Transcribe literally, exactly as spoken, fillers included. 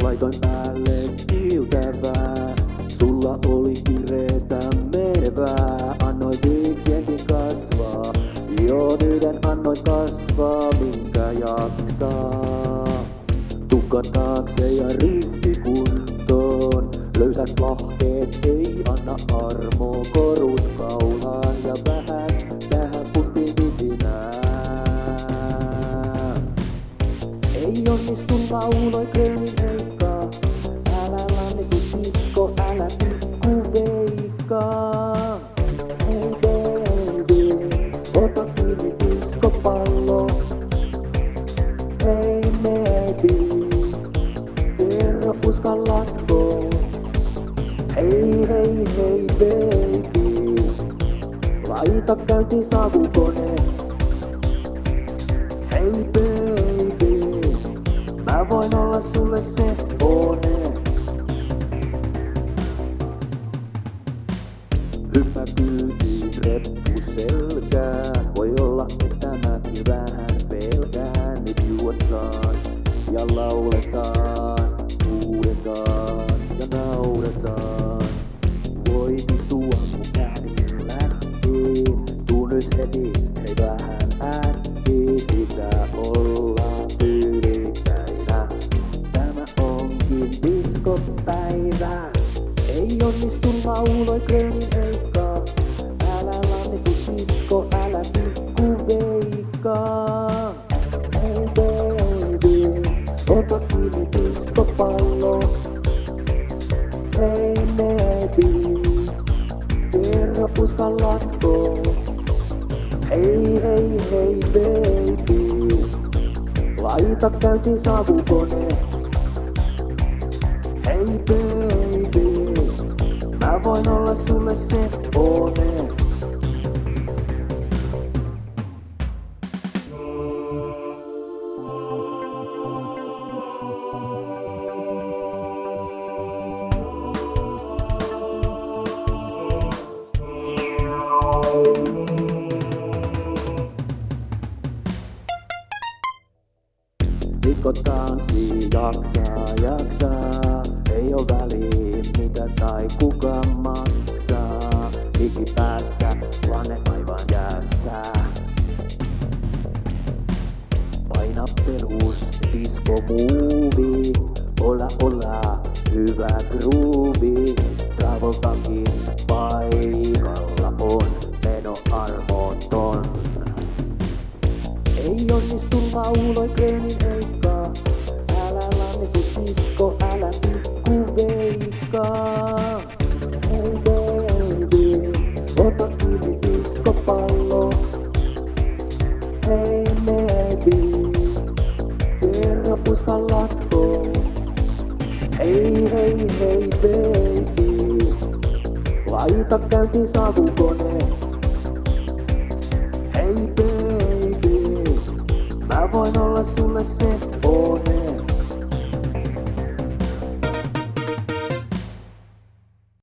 Laitoin päälle kiiltävää, sulla oli kireetä menevää. Annoin viiksienkin kasvaa, joo nyden annoin kasvaa, minkä jaksaa. Tukka taakse ja ryhti kuntoon, löysät lahkeet ei anna armoa. Korut kaulaan ja vähän, vähän puttiin vidinää. Ei onnistu lauloi Grönin Eikka, älä lannistu sisko, älä pikku veikkaa. Hei baby, ota kiinni diskopallo. Hei maybe, kerro uskallatko. Hei hei hei baby, laita käyntiin savukone. Hei baby, mä voin olla sulle se one. Hyppää kyytiin reppu selkään, voi olla että mäkin vähän pelkään. Nyt juostaan ja lauletaan, huudetaan ja nauretaan. Voit istua mun ääni lähtee, tuu nyt heti, hei vähän äkkiä. Sitä ollaan tyylipäivä, tämä onkin diskopäivä. Ei onnistu lauloi Grönin Eikka, älä lannistu sisko, älä pikku veikkaa. Hei baby, ota kiinni diskopallo. Hei maybe, kerro uskallatko. Hei hei hei baby, laita käyntiin savukone. Hei baby, mä voin olla sulle se one. Diskotanssi jaksaa, jaksaa, ei oo väliä mitä tai kuka maksaa. Hiki päässä, lanne aivan jäässä. Paina perus, disco movie, olla olla, hyvä groovy. Travoltakin paikalla on, meno armoton. Ei onnistu lauloi Grönin Eikka, älä lannistu sisko, älä pikku veikkaa. Hei baby, ota kiinni diskopallo. Hei maybe, kerro uskallatko. Hei hei hei baby, laita käyntiin savukone. Hei baby, mä voin olla sulle se one.